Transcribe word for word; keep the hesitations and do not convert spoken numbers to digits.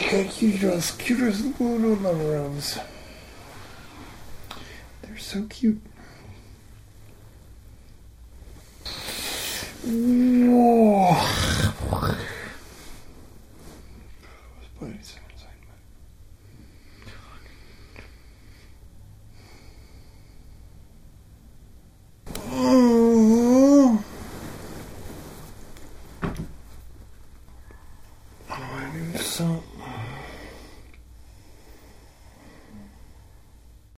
You're just cute as little rose. They're so cute. Whoa. Please.